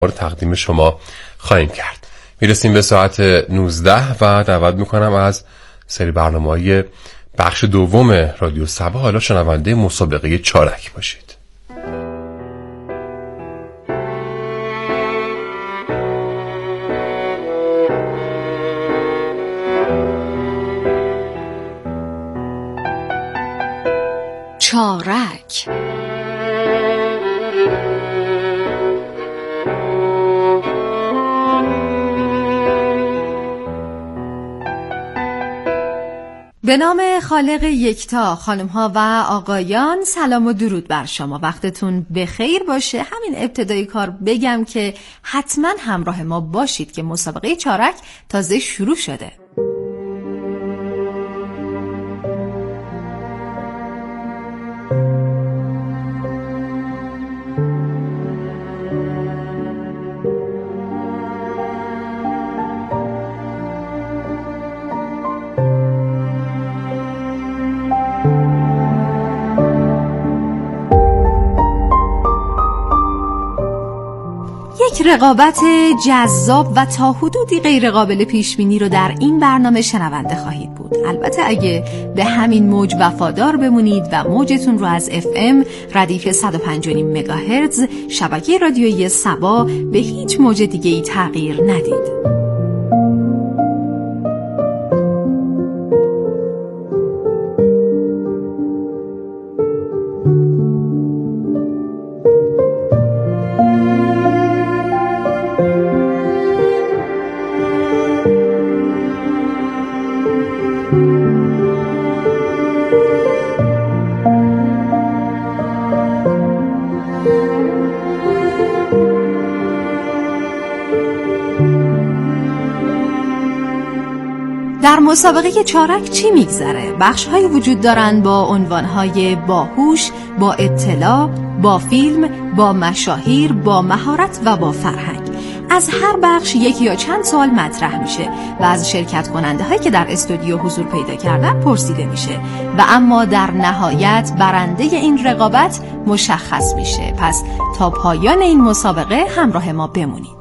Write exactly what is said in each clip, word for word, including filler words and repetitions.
تقدیم شما خواهیم کرد. میرسیم به ساعت نوزده و دعوت میکنم از سری برنامه‌های بخش دوم رادیو صبا حالا شنونده مسابقه چارک باشید. چارک. به نام خالق یکتا، خانم ها و آقایان، سلام و درود بر شما. وقتتون بخیر باشه. همین ابتدای کار بگم که حتما همراه ما باشید که مسابقه چارک تازه شروع شده. یک رقابت جذاب و تا حدودی غیر قابل پیش بینی رو در این برنامه شنونده خواهید بود. البته اگه به همین موج وفادار بمونید و موجتون رو از اف ام ردیف صد و پنج و نیم مگاهرتز شبکه رادیویی صبا به هیچ موج دیگه‌ای تغییر ندید. در مسابقه چارک چی میگذره؟ بخش‌هایی وجود دارن با عنوان‌های باهوش، با اطلاع، با فیلم، با مشاهیر، با مهارت و با فرهنگ. از هر بخش یکی یا چند سوال مطرح میشه و از شرکت کننده هایی که در استودیو حضور پیدا کردن پرسیده میشه و اما در نهایت برنده این رقابت مشخص میشه. پس تا پایان این مسابقه همراه ما بمونید.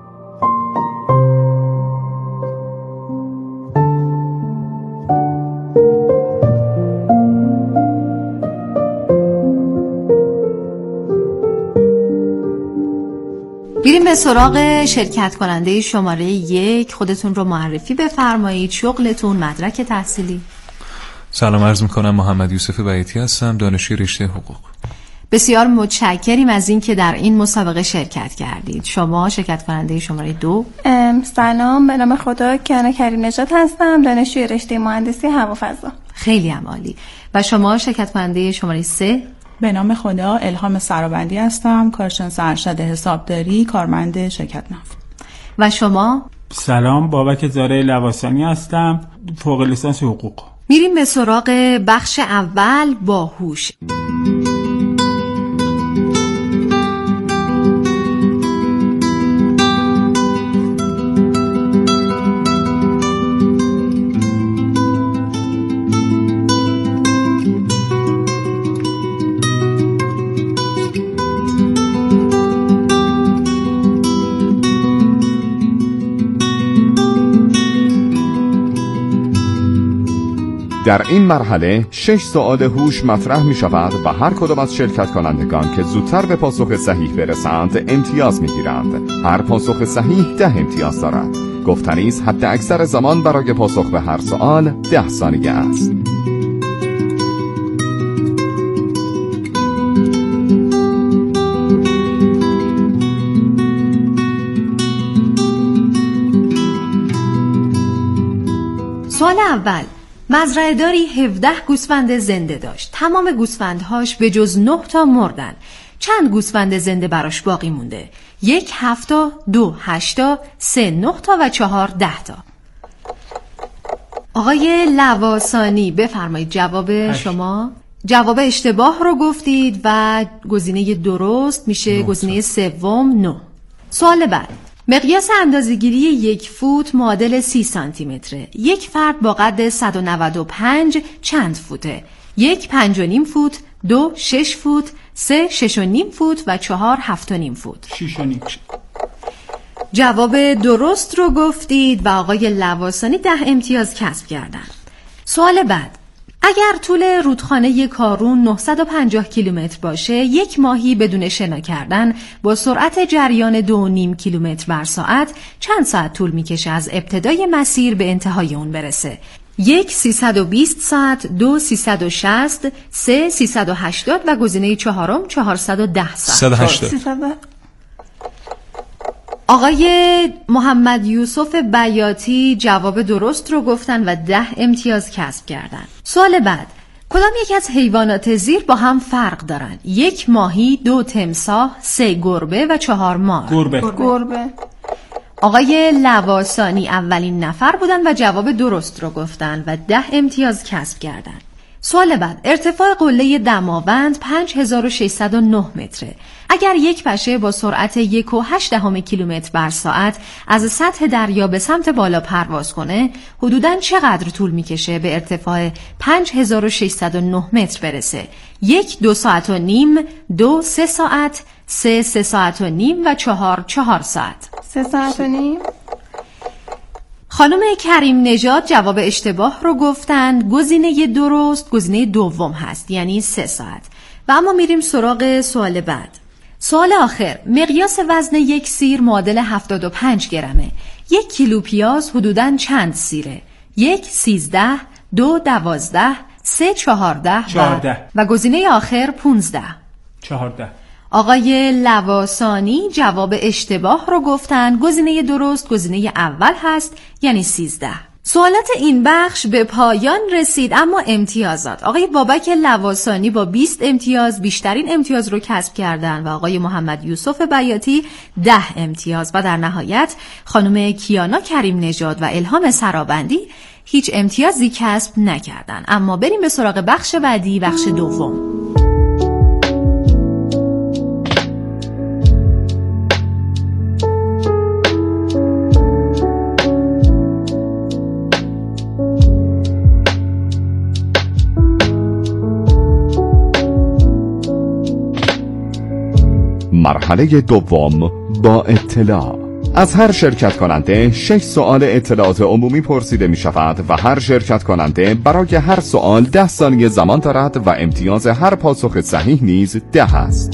بریم به سراغ شرکت کننده شماره یک. خودتون رو معرفی بفرمایید، شغلتون، مدرک تحصیلی. سلام عرض میکنم، محمد یوسف بیاتی هستم، دانشجوی رشته حقوق. بسیار متشکریم از این که در این مسابقه شرکت کردید. شما شرکت کننده شماره دو. سلام، به نام خدا کیانا کریم نژاد هستم، دانشجوی رشته مهندسی هوافضا. خیلی هم عالی. و شما شرکت کننده شماره سه. به نام خدا الهام سرابندی هستم، کارشناس ارشد حسابداری، کارمند شرکت نفت. و شما؟ سلام، بابک زاره لواسانی هستم، فوق لیسانس حقوق. میریم به سراغ بخش اول، باهوش. در این مرحله شش سوال هوش مطرح می شود و هر کدام از شرکت کنندگان که زودتر به پاسخ صحیح برسند امتیاز می گیرند. هر پاسخ صحیح ده امتیاز دارد. گفتنی است حد اکثر زمان برای پاسخ به هر سوال ده ثانیه است. سوال اول، مزرعه داری هفده گوسفند زنده داشت. تمام گوسفندهاش به جز نه تا مردن. چند گوسفند زنده براش باقی مونده؟ یک هفتا، دو هشتا، سه نه تا و چهار ده تا. آقای لواسانی بفرمایید جواب هشت. شما جواب اشتباه رو گفتید و گزینه درست میشه گزینه سوم نه. سوال بعد، مقیاس اندازه‌گیری یک فوت معادل سی سانتی متره. یک فرد با قد صد و نود و پنج چند فوته؟ یک پنج و نیم فوت، دو شش فوت، سه شش و نیم فوت و چهار هفت و نیم فوت. شش و نیم. جواب درست رو گفتید و آقای لواسانی ده امتیاز کسب کردن. سوال بعد: اگر طول رودخانه کارون نهصد و پنجاه کیلومتر باشه، یک ماهی بدون شنا کردن با سرعت جریان دو و نیم کیلومتر بر ساعت چند ساعت طول میکشه از ابتدای مسیر به انتهای اون برسه؟ یک سیصد و بیست ساعت، دو سیصد و شصت، سه سیصد و هشتاد و گزینه چهارم چهارصد و ده ساعت. سیصد و هشتاد. آقای محمد یوسف بیاتی جواب درست رو گفتن و ده امتیاز کسب کردن. سوال بعد: کدام یک از حیوانات زیر با هم فرق دارن؟ یک ماهی، دو تمساح، سه گربه و چهار مار. گربه. گربه. آقای لواسانی اولین نفر بودن و جواب درست رو گفتن و ده امتیاز کسب کردن. سوال بعد: ارتفاع قله دماوند پنج هزار و ششصد و نه متره. اگر یک پشه با سرعت یک و هشت دهم کیلومتر بر ساعت از سطح دریا به سمت بالا پرواز کنه، حدوداً چقدر طول میکشه به ارتفاع پنج هزار و ششصد و نه متر برسه؟ یک دو ساعت و نیم، دو سه ساعت، سه سه ساعت و نیم و چهار چهار ساعت. سه ساعت و نیم. خانم کریم نژاد جواب اشتباه رو گفتند. گزینه درست گزینه دوم هست، یعنی سه ساعت. و اما میریم سراغ سوال بعد. سوال آخر: مقیاس وزن یک سیر معادل هفتاد و پنج گرمه. یک کیلو پیاز حدوداً چند سیره؟ یک سیزده، دو دوازده، سه چهارده چهارده. و, و گزینه آخر پونزده. چهارده. آقای لواسانی جواب اشتباه رو گفتن. گزینه درست گزینه اول هست، یعنی سیزده. سوالات این بخش به پایان رسید، اما امتیازات: آقای بابک لواسانی با بیست امتیاز بیشترین امتیاز رو کسب کردن و آقای محمد یوسف بیاتی ده امتیاز و در نهایت خانم کیانا کریم نژاد و الهام سرابندی هیچ امتیازی کسب نکردن. اما بریم به سراغ بخش بعدی، بخش دوم. مرحله دوم، با اطلاع. از هر شرکت کننده شش سوال اطلاعات عمومی پرسیده می شود و هر شرکت کننده برای هر سوال ده ثانیه زمان دارد و امتیاز هر پاسخ صحیح نیز ده است.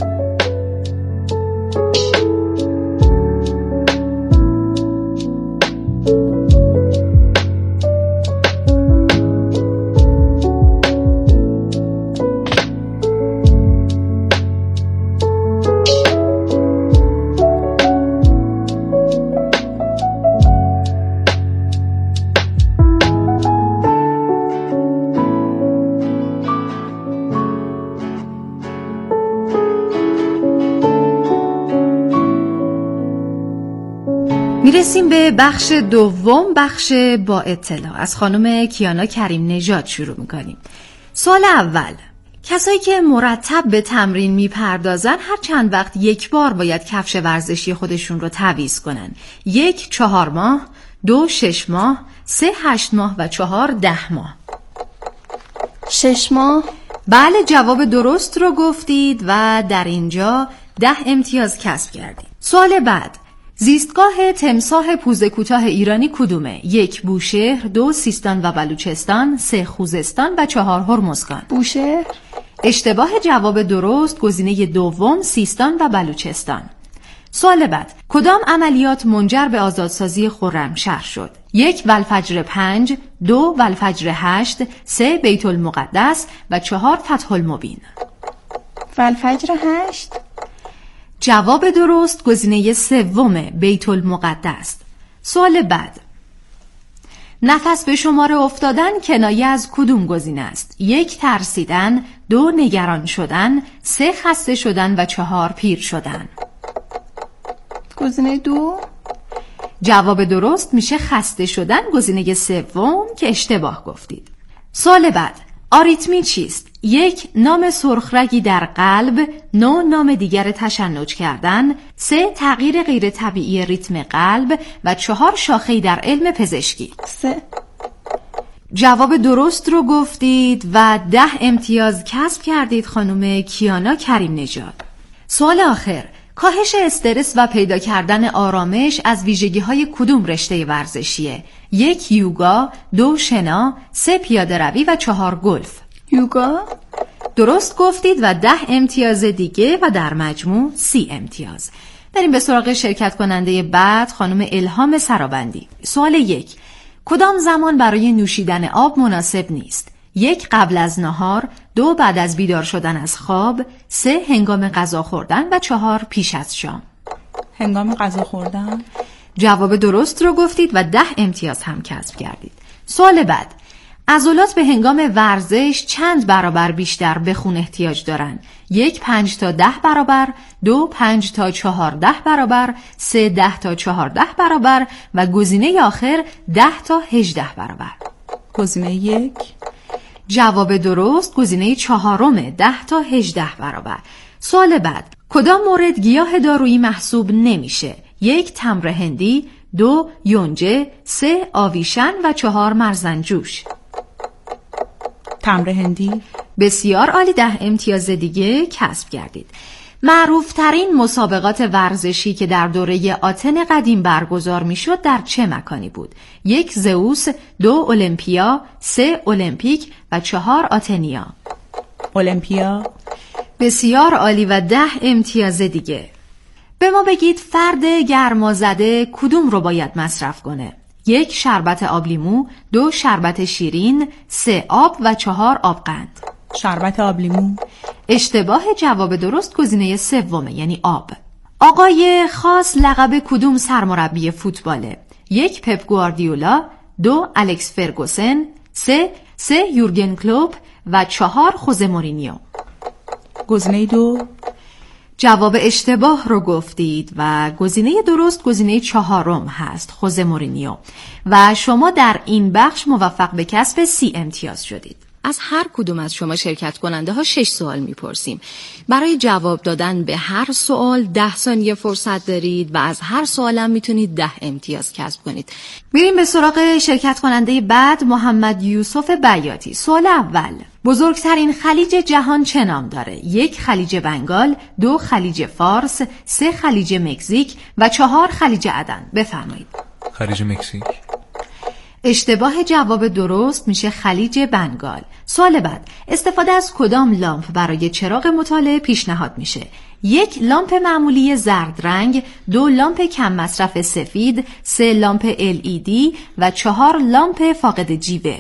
میرسیم به بخش دوم، بخش با اطلاع. از خانم کیانا کریم نژاد شروع میکنیم. سوال اول: کسایی که مرتب به تمرین میپردازن هر چند وقت یک بار باید کفش ورزشی خودشون رو تعویض کنن؟ یک چهار ماه، دو شش ماه، سه هشت ماه و چهار ده ماه. شش ماه. بله، جواب درست رو گفتید و در اینجا ده امتیاز کسب کردید. سوال بعد: زیستگاه تمساح پوزه کوتاه ایرانی کدومه؟ یک بوشهر، دو سیستان و بلوچستان، سه خوزستان و چهار هرمزگان. بوشهر. اشتباه. جواب درست گزینه دوم سیستان و بلوچستان. سوال بعد: کدام عملیات منجر به آزادسازی خرمشهر شد؟ یک والفجر پنج، دو والفجر هشت، سه بیت المقدس و چهار فتح المبین. والفجر هشت. جواب درست گزینه سوم بیت المقدس. سوال بعد: نفس به شماره افتادن کنایه از کدوم گزینه است؟ یک ترسیدن، دو نگران شدن، سه خسته شدن و چهار پیر شدن. گزینه دو. جواب درست میشه خسته شدن، گزینه سوم که اشتباه گفتید. سوال بعد: آریتمی چیست؟ یک نام سرخرگی در قلب، نو نام دیگر تشنج کردن، سه تغییر غیر طبیعی ریتم قلب و چهار شاخه‌ای در علم پزشکی. سه. جواب درست رو گفتید و ده امتیاز کسب کردید خانم کیانا کریم نژاد. سوال آخر: کاهش استرس و پیدا کردن آرامش از ویژگی‌های کدوم رشته ورزشیه؟ یک یوگا، دو شنا، سه پیاده روی و چهار گلف. یوگا؟ درست گفتید و ده امتیاز دیگه و در مجموع سی امتیاز. بریم به سراغ شرکت کننده بعد، خانم الهام سرابندی. سوال یک: کدام زمان برای نوشیدن آب مناسب نیست؟ یک قبل از نهار، دو بعد از بیدار شدن از خواب، سه هنگام غذا خوردن و چهار پیش از شام. هنگام غذا خوردن. جواب درست رو گفتید و ده امتیاز هم کسب کردید. سوال بعد: عضلات به هنگام ورزش چند برابر بیشتر به خون احتیاج دارن؟ یک پنج تا ده برابر، دو پنج تا چهارده برابر، سه ده تا چهارده برابر و گزینه آخر ده تا هجده برابر. گزینه یک. جواب درست گزینه چهارم، ده تا هجده برابر. سوال بعد: کدام مورد گیاه دارویی محسوب نمیشه؟ یک تمر هندی، دو یونجه، سه آویشن و چهار مرزنجوش. تمر هندی. بسیار عالی، ده امتیاز دیگه کسب کردید. معروف ترین مسابقات ورزشی که در دوره آتن قدیم برگزار میشد در چه مکانی بود؟ یک زئوس، دو المپیا، سه المپیک و چهار آتنیا. المپیا. بسیار عالی و ده امتیاز دیگه. به ما بگید فرد گرمازده کدوم رو باید مصرف کنه؟ یک شربت آبلیمو، دو شربت شیرین، سه آب و چهار آبقند. شربت آبلیمو. اشتباه، جواب درست گزینه سومه یعنی آب. آقای خاص لقب کدوم سرمربی فوتباله؟ یک پپ گواردیولا، دو الکس فرگوسن، سه سه یورگن کلوپ و چهار خوزه مورینیو. گزینه دو. جواب اشتباه رو گفتید و گزینه درست گزینه چهارم هست، خوزه مورینیو. و شما در این بخش موفق به کسب سی امتیاز شدید. از هر کدوم از شما شرکت کننده ها شش سوال میپرسیم. برای جواب دادن به هر سوال ده ثانیه فرصت دارید و از هر سوالم میتونید ده امتیاز کسب کنید. میریم به سراغ شرکت کننده بعد، محمد یوسف بیاتی. سوال اول: بزرگترین خلیج جهان چه نام داره؟ یک خلیج بنگال، دو خلیج فارس، سه خلیج مکزیک و چهار خلیج عدن. بفرمایید. خلیج مکزیک. اشتباه، جواب درست میشه خلیج بنگال. سوال بعد: استفاده از کدام لامپ برای چراغ مطالعه پیشنهاد میشه؟ یک لامپ معمولی زرد رنگ، دو لامپ کم مصرف سفید، سه لامپ ال ای دی و چهار لامپ فاقد جیوه.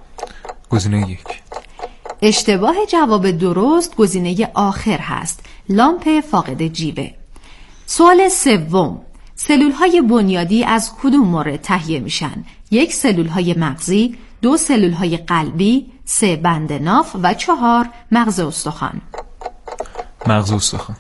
گزینه یک. اشتباه، جواب درست گزینه آخر هست، لامپ فاقد جیوه. سوال سوم: سلول‌های بنیادی از کدوم مورد تهیه میشن؟ یک سلول‌های مغزی، دو سلول‌های قلبی، سه بند ناف و چهار مغز استخوان. مغز استخوان.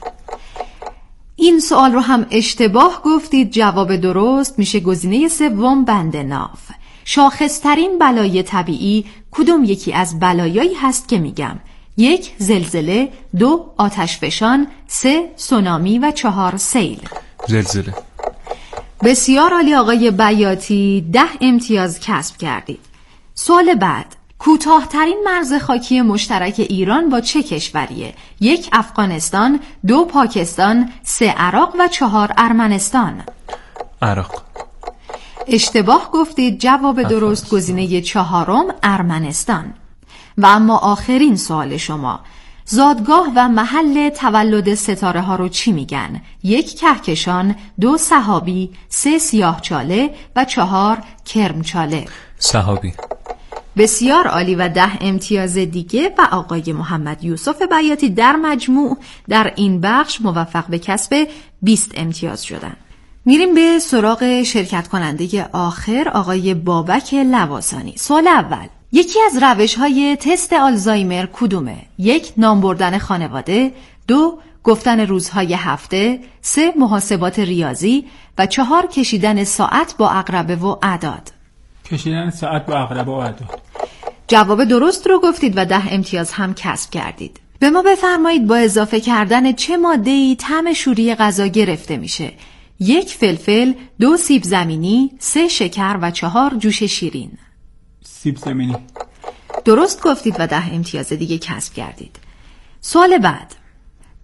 این سوال رو هم اشتباه گفتید، جواب درست میشه گزینه سوم، بند ناف. شاخصترین بلای طبیعی کدوم یکی از بلایایی هست که میگم؟ یک زلزله، دو آتشفشان، سه سونامی و چهار سیل. زلزله. بسیار عالی آقای بیاتی، ده امتیاز کسب کردید. سوال بعد: کوتاه‌ترین مرز خاکی مشترک ایران با چه کشوریه؟ یک افغانستان، دو پاکستان، سه عراق و چهار ارمنستان. عراق. اشتباه گفتید، جواب درست گزینه چهارم، ارمنستان. و اما آخرین سوال شما: زادگاه و محل تولد ستاره ها رو چی میگن؟ یک کهکشان، دو سحابی، سه سیاهچاله و چهار کرمچاله. سحابی. بسیار عالی و ده امتیاز دیگه و آقای محمد یوسف بیاتی در مجموع در این بخش موفق به کسب بیست امتیاز شدن. میریم به سراغ شرکت کننده آخر، آقای بابک لواسانی. سوال اول: یکی از روش‌های تست آلزایمر کدومه؟ یک نام بردن خانواده، دو گفتن روزهای هفته، سه محاسبات ریاضی و چهار کشیدن ساعت با عقربه و اعداد. کشیدن ساعت با عقربه و اعداد. جواب درست رو گفتید و ده امتیاز هم کسب کردید. به ما بفرمایید با اضافه کردن چه ماده‌ای طعم شوری غذا گرفته میشه؟ یک فلفل، دو سیب زمینی، سه شکر و چهار جوش شیرین. سیب زمینی. درست گفتید و ده امتیاز دیگه کسب کردید. سوال بعد: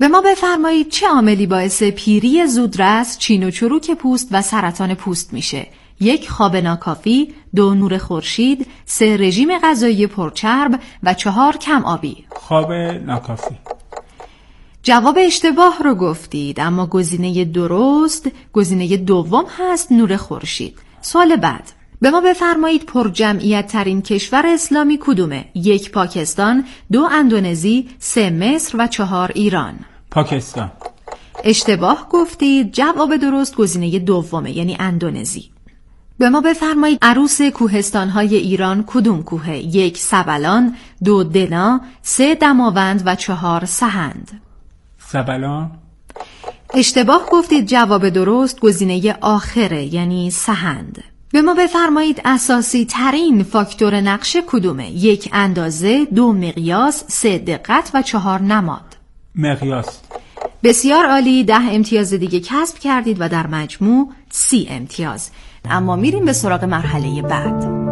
به ما بفرمایید چه عاملی باعث پیری زودرس، چین و چروک پوست و سرطان پوست میشه؟ یک، خواب ناکافی، دو، نور خورشید، سه، رژیم غذایی پرچرب و چهار، کم آبی. خواب ناکافی. جواب اشتباه رو گفتید، اما گزینه درست گزینه دوم هست، نور خورشید. سوال بعد، به ما بفرمایید پر جمعیت ترین کشور اسلامی کدومه؟ یک، پاکستان، دو، اندونزی، سه، مصر و چهار، ایران. پاکستان. اشتباه گفتید، جواب درست گزینه دومه، یعنی اندونزی. به ما بفرمایید عروس کوهستان‌های ایران کدوم کوهه؟ یک، سبلان، دو، دنا، سه، دماوند و چهار، سهند. سبلان. اشتباه گفتید، جواب درست گزینه آخره، یعنی سهند. به ما بفرمایید اساسی ترین فاکتور نقشه کدومه؟ یک، اندازه، دو، مقیاس، سه، دقت و چهار، نماد. مقیاس. بسیار عالی، ده امتیاز دیگه کسب کردید و در مجموع سی امتیاز. اما میریم به سراغ مرحله بعد.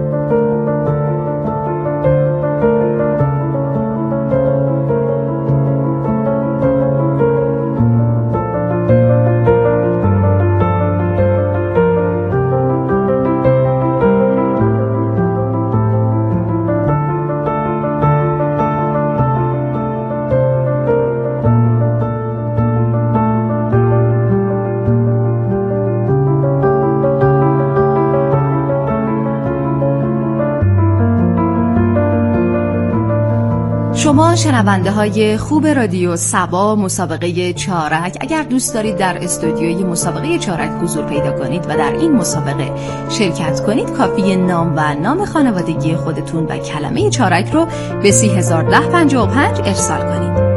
شما شنونده های خوب رادیو صبا، مسابقه چارک، اگر دوست دارید در استودیوی مسابقه چارک حضور پیدا کنید و در این مسابقه شرکت کنید، کافی نام و نام خانوادگی خودتون و کلمه چارک رو به سی هزار ده پنجاه و پنج ارسال کنید.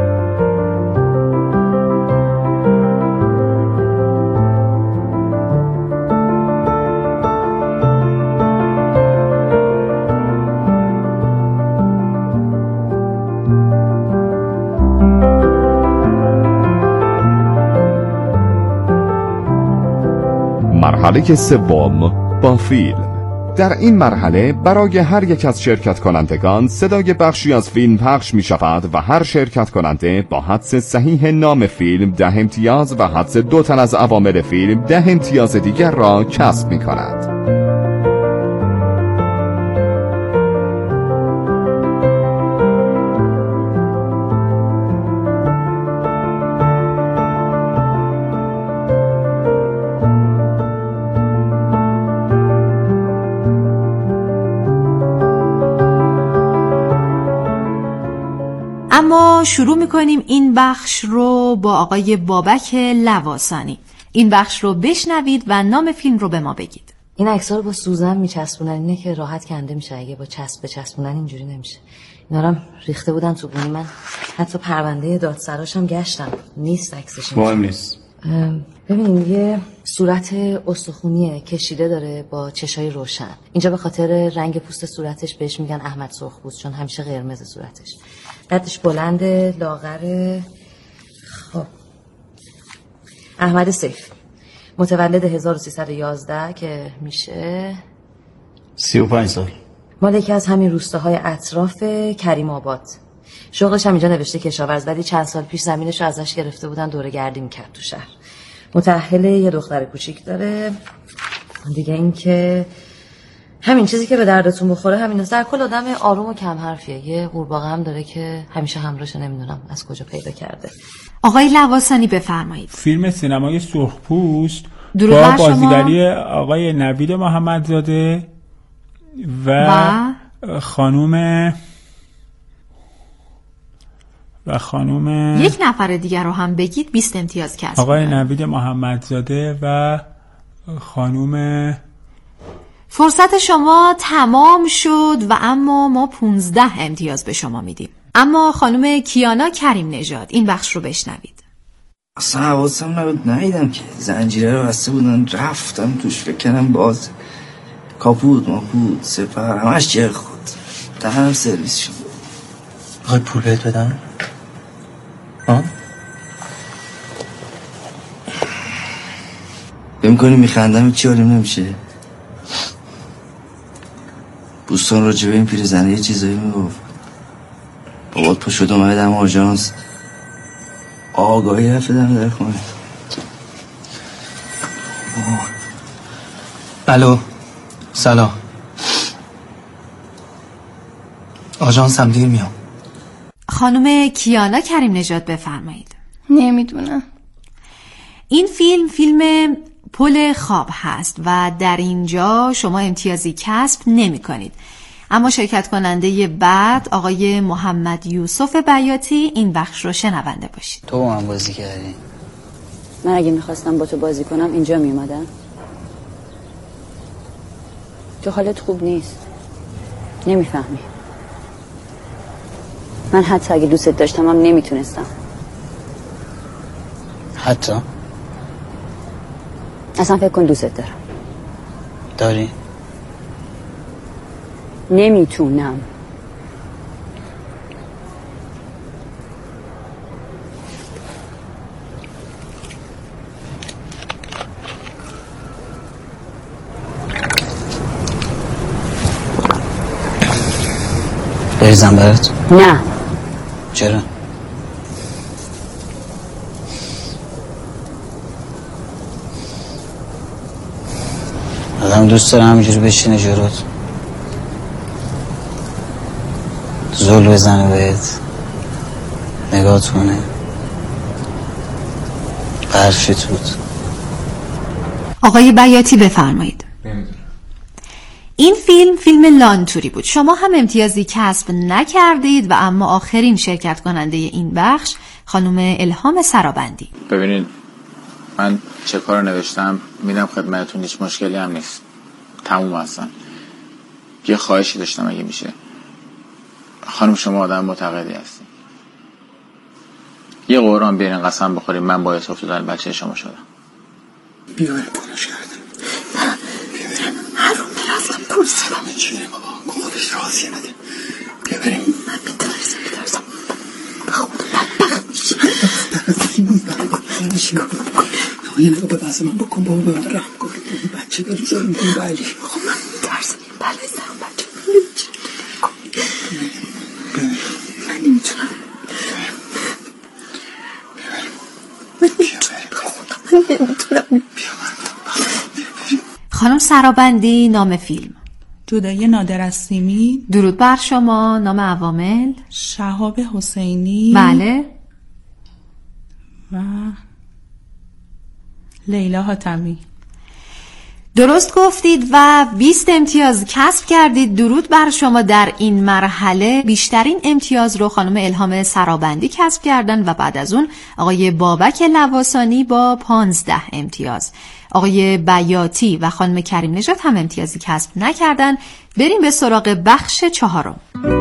مرحله سوم، با فیلم. در این مرحله برای هر یک از شرکت کنندگان صدای بخشی از فیلم پخش می شود و هر شرکت کننده با حدس صحیح نام فیلم ده امتیاز و حدس دو تن از عوامل فیلم ده امتیاز دیگر را کسب می کند. اما شروع میکنیم این بخش رو با آقای بابک لواسانی. این بخش رو بشنوید و نام فیلم رو به ما بگید. این عکس‌ها رو با سوزن میچسبونن، اینه که راحت کنده میشه. اگه با چسب بچسبونن اینجوری نمیشه. اینا رو ریخته بودن تو بونی من، حتی پرونده دادسراشم گشتم، نیست عکسش. مهم نیست. ببینیم یه صورت استخونیه، کشیده داره با چشای روشن. اینجا به خاطر رنگ پوست صورتش بهش میگن احمد سرخپوست، چون همیشه قرمز صورتش. قدش بلند، لاغر. خب احمد سیف، متولد هزار و سیصد و یازده که میشه سی و پنج سال. مال یکی از همین روستاهای اطراف کریم آباد. شغلش هم اینجا نوشته کشاورز، ولی چند سال پیش زمینش رو ازش گرفته بودن، دوره گردی میکرد تو شهر. متأهل، یه دختر کوچیک داره. دیگه این که همین چیزی که به دردتون بخوره همین است. در کل آدم آروم و کم حرفیه. یه قورباغه هم داره که همیشه همراهشه، نمیدونم از کجا پیدا کرده. آقای لواسانی بفرمایید. فیلم سینمای سرخپوست با بازیگری آقای نوید محمدزاده و, و خانوم و خانوم یک نفر دیگر رو هم بگید، بیست امتیاز کسب. آقای نوید محمدزاده و خانوم. فرصت شما تمام شد و اما ما پونزده امتیاز به شما میدیم. اما خانم کیانا کریم نژاد، این بخش رو بشنوید. اصلا حواسم نبود، ندیدم که زنجیره رو بسته بودن، رفتم توش، فکر کردم باز کاپوت ماپوت سپر همش جر خود، دهنم سرویس شد. بخوای پول بهت بدم؟ ها؟ بهم کنی میخندم چی حالیم نمیشه؟ بوستان راجبه این پیرزنه یه چیزایی میگفت. بابات پا شد اومده دم آژانس، آگاهی رفت دم در خونه. الو سلام، آژانسم دیر میام. خانم کیانا کریم نژاد بفرمایید. نمیدونم. این فیلم فیلم پل خواب هست و در اینجا شما امتیازی کسب نمی کنید. اما شرکت کننده بعد آقای محمد یوسف بیاتی این بخش رو شنونده باشید. تو با من بازی کردی؟ من اگه میخواستم با تو بازی کنم اینجا میومدم. تو حالت خوب نیست، نمیفهمی. من حتی اگه دوستت داشتم هم نمیتونستم. حتی؟ اصلا فکر کن دوستت دارم. داری؟ نمیتونم. بریزم برات؟ نه. چرا؟ آدم دوست داره همینجوری بشینه جلوت، زل بزنه بهت، نگاهت کنه، قرفش توت. آقای بیاتی بفرمایید. این فیلم فیلم لانتوری بود. شما هم امتیازی کسب نکردید و اما آخرین شرکت کننده این بخش خانم الهام سرابندی. ببینید من چه کار نوشتم میدم خدمتتون، هیچ مشکلی هم نیست، تموم هستم. یه خواهشی داشتم اگه میشه. خانم شما آدم معتقدی هستی، یه قرآن بیارین قسم بخوریم من باعث افتادن بچه شما شدم. بیارم پولش کردم، بیارم هر رو میرفتم کرسی همه چیه بابا خودش راضیه نده. بیارم من میترسم میترسم به خود بدبخت میشه. درستی چیکار بکنم؟ یه نگاه به بحث من بکن بابا، به من رحم کن. بچه داری زارم کنی بلی. خب من میترسم این بلای سرم بچه نمیشه. من نمیتونم. خانم سرابندی نام فیلم؟ جدایی نادر از سیمی. درود بر شما. نام عوامل؟ شهاب حسینی. بله. و لیلا حاتمی. درست گفتید و بیست امتیاز کسب کردید. درود بر شما. در این مرحله بیشترین امتیاز رو خانم الهام سرابندی کسب کردن و بعد از اون آقای بابک لواسانی با پانزده امتیاز. آقای بیاتی و خانم کریم نژاد هم امتیازی کسب نکردن. بریم به سراغ بخش چهارم.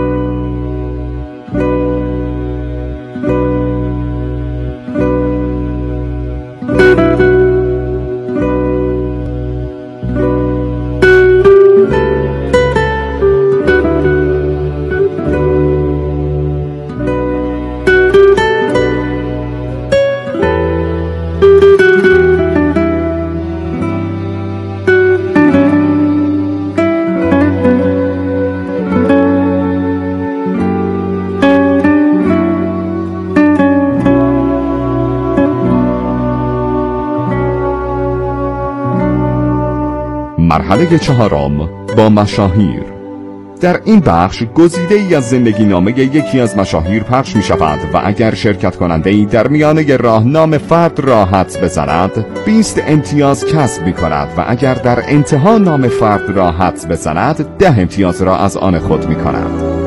مرحله چهارم با مشاهیر. در این بخش گزیده ای از زندگی نامه یکی از مشاهیر پخش می شود و اگر شرکت کننده ای در میانه راه نام فرد را حدس بزند بیست امتیاز کسب می کند و اگر در انتها نام فرد را حدس بزند ده امتیاز را از آن خود می کند.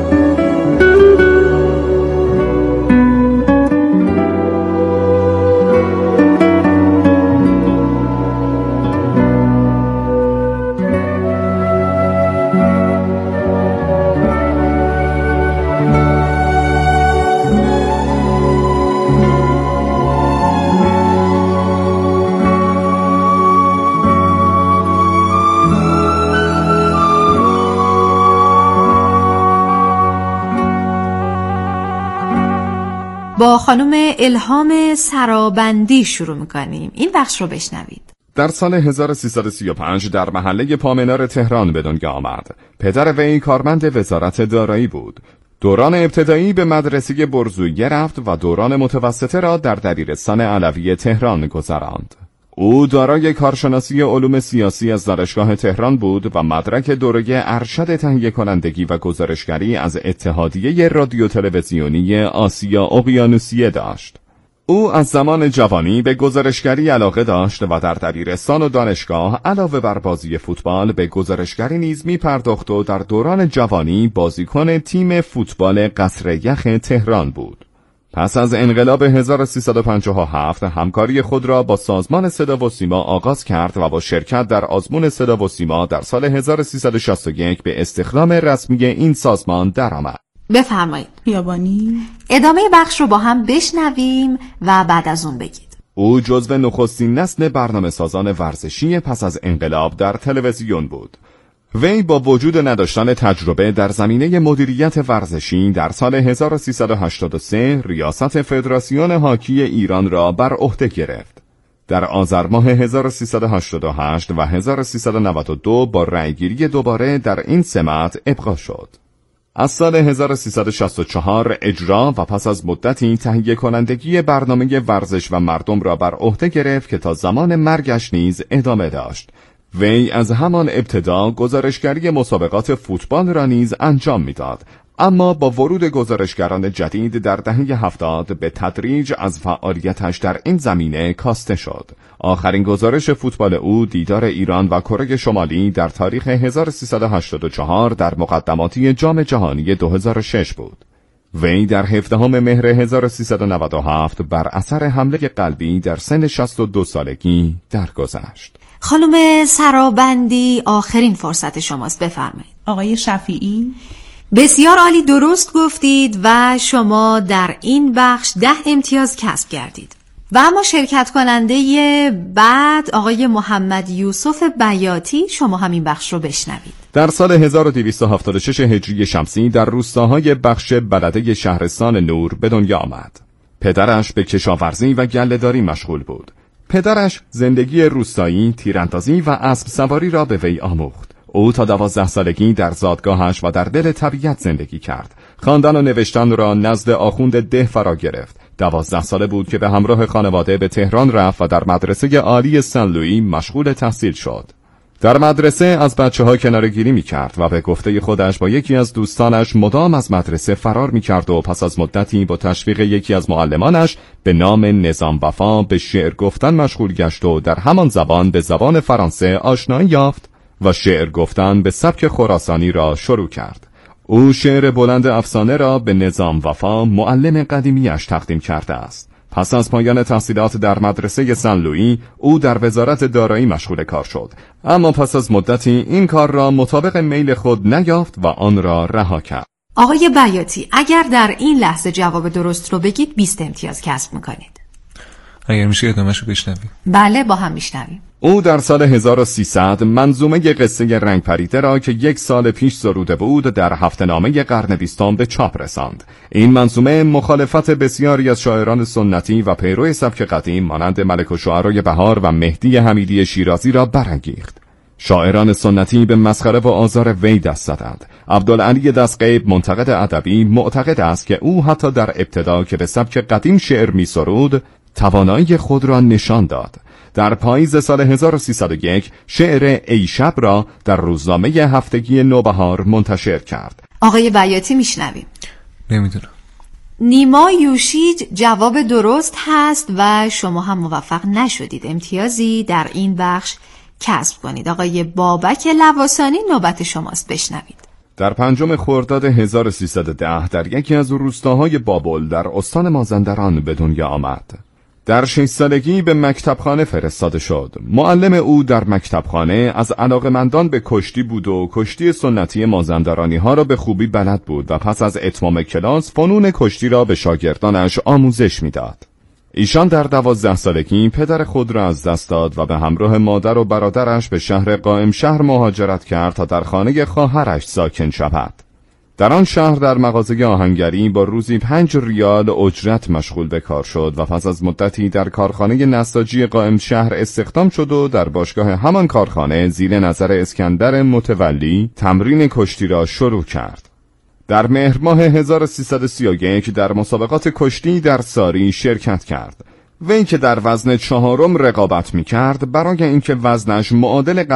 با خانم الهام سرابندی شروع میکنیم. این بخش رو بشنوید. در سال هزار و سیصد و سی و پنج در محله پامنار تهران به دنیا آمد. پدر وی کارمند وزارت دارایی بود. دوران ابتدایی به مدرسه برزویه رفت و دوران متوسطه را در دبیرستان علوی تهران گذراند. او دارای کارشناسی علوم سیاسی از دانشگاه تهران بود و مدرک دوره ارشد تهیه کنندگی و گزارشگری از اتحادیه رادیو تلویزیونی آسیا اقیانوسیه داشت. او از زمان جوانی به گزارشگری علاقه داشت و در دبیرستان و دانشگاه علاوه بر بازی فوتبال به گزارشگری نیز می پرداخت و در دوران جوانی بازیکن تیم فوتبال قصر یخ تهران بود. پس از انقلاب هزار و سیصد و پنجاه و هفت همکاری خود را با سازمان صدا و سیما آغاز کرد و با شرکت در آزمون صدا و سیما در سال هزار و سیصد و شصت و یک به استخدام رسمی این سازمان درآمد. بفرمایید. بیابانی. ادامه بخش رو با هم بشنویم و بعد از اون بگید. او جزو نخستین نسل برنامه سازان ورزشی پس از انقلاب در تلویزیون بود. وی با وجود نداشتن تجربه در زمینه مدیریت ورزشی در سال هزار و سیصد و هشتاد و سه ریاست فدراسیون هاکی ایران را بر عهده گرفت. در آذر ماه هزار و سیصد و هشتاد و هشت و هزار و سیصد و نود و دو با رأیگیری دوباره در این سمت ابقا شد. از سال هزار و سیصد و شصت و چهار اجرا و پس از مدتی تهیه کنندگی برنامه ورزش و مردم را بر عهده گرفت که تا زمان مرگش نیز ادامه داشت. وی از همان ابتدا گزارشگری مسابقات فوتبال را نیز انجام میداد، اما با ورود گزارشگران جدید در دهه هفتاد به تدریج از فعالیتش در این زمینه کاسته شد. آخرین گزارش فوتبال او دیدار ایران و کره شمالی در تاریخ هزار و سیصد و هشتاد و چهار در مقدماتی جام جهانی دو هزار و شش بود. وی در هفدهم مهر هزار و سیصد و نود و هفت بر اثر حمله قلبی در سن شصت و دو سالگی درگذشت. خانم سرابندی آخرین فرصت شماست، بفرمایید. آقای شفیعی. بسیار عالی، درست گفتید و شما در این بخش ده امتیاز کسب کردید. و اما شرکت کننده بعد آقای محمد یوسف بیاتی، شما همین بخش رو بشنوید. در سال هزار و دویست و هفتاد و شش هجری شمسی در روستاهای بخش بلده شهرستان نور به دنیا آمد. پدرش به کشاورزی و گله‌داری مشغول بود. پدرش زندگی روستایی، تیراندازی و اسب سواری را به وی آموخت. او تا دوازده سالگی در زادگاهش و در دل طبیعت زندگی کرد. خواندن و نوشتن را نزد آخوند ده فرا گرفت. دوازده ساله بود که به همراه خانواده به تهران رفت و در مدرسه عالی سن لویی مشغول تحصیل شد. در مدرسه از بچه‌ها کناره‌گیری می‌کرد و به گفته خودش با یکی از دوستانش مدام از مدرسه فرار می‌کرد و پس از مدتی با تشویق یکی از معلمانش به نام نظام وفا به شعر گفتن مشغول گشت و در همان زبان به زبان فرانسه آشنایی یافت و شعر گفتن به سبک خراسانی را شروع کرد. او شعر بلند افسانه را به نظام وفا معلم قدیمیش تقدیم کرده است. پس از پایان تحصیلات در مدرسه سن لویی او در وزارت دارایی مشغول کار شد، اما پس از مدتی این کار را مطابق میل خود نیافت و آن را رها کرد. آقای بیاتی، اگر در این لحظه جواب درست رو بگید بیست امتیاز کسب میکنید. اگر میشه ادامه‌شو بشنویم. بله، با هم میشنویم. او در سال هزار و سیصد منظومه قصه رنگ پریده را که یک سال پیش سروده بود در هفته‌نامه قرن بیستم به چاپ رساند. این منظومه مخالفت بسیاری از شاعران سنتی و پیرو سبک قدیم مانند ملک الشعرای بهار و مهدی حمیدی شیرازی را برانگیخت. شاعران سنتی به مسخره و آزار وی دست زدند. عبدالعلی دستغیب منتقد ادبی معتقد است که او حتی در ابتدا که به سبک قدیم شعر می سرود توانایی خود را نشان داد. در پاییز سال هزار و سیصد و یک شعر ای شب را در روزنامه هفتگی نوبهار منتشر کرد. آقای بیاتی میشنویم. نمیدونم. نیما یوشیج جواب درست هست و شما هم موفق نشدید امتیازی در این بخش کسب کنید. آقای بابک لواسانی نوبت شماست، بشنوید. در پنجم خرداد هزار و سیصد و ده در یکی از روستاهای بابل در استان مازندران به دنیا آمد. در شش سالگی به مکتبخانه فرستاده شد. معلم او در مکتبخانه از علاقه‌مندان به کشتی بود و کشتی سنتی مازندرانی ها را به خوبی بلد بود و پس از اتمام کلاس فنون کشتی را به شاگردانش آموزش میداد. ایشان در دوازده سالگی پدر خود را از دست داد و به همراه مادر و برادرش به شهر قائم شهر مهاجرت کرد تا در خانه خواهرش ساکن شود. در آن شهر در مغازه آهنگری با روزی پنج ریال اجرت مشغول به کار شد و پس از مدتی در کارخانه نساجی قائم شهر استخدام شد و در باشگاه همان کارخانه زیر نظر اسکندر متولی تمرین کشتی را شروع کرد. در مهر ماه هزار و سیصد و سی و یک در مسابقات کشتی در ساری شرکت کرد. وی که در وزن چهارم رقابت می کرد برای اینکه وزنش معادل